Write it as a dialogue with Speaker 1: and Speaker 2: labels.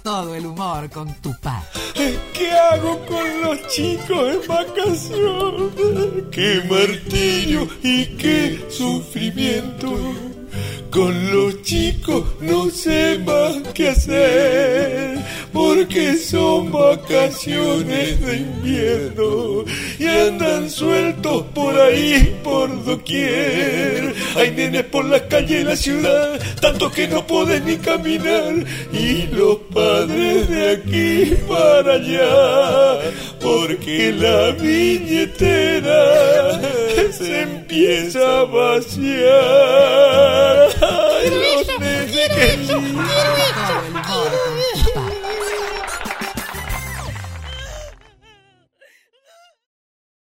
Speaker 1: todo el humor con tu padre.
Speaker 2: ¿Qué hago con los chicos en vacaciones? ¡Qué martirio y qué sufrimiento! Con los chicos no sé más qué hacer, porque son vacaciones de invierno y andan sueltos por ahí, por doquier. Hay nenes por las calles de la ciudad, tantos que no pueden ni caminar, y los padres de aquí para allá, porque la billetera se empieza a vaciar. Ay, los nenes,
Speaker 3: quiero eso.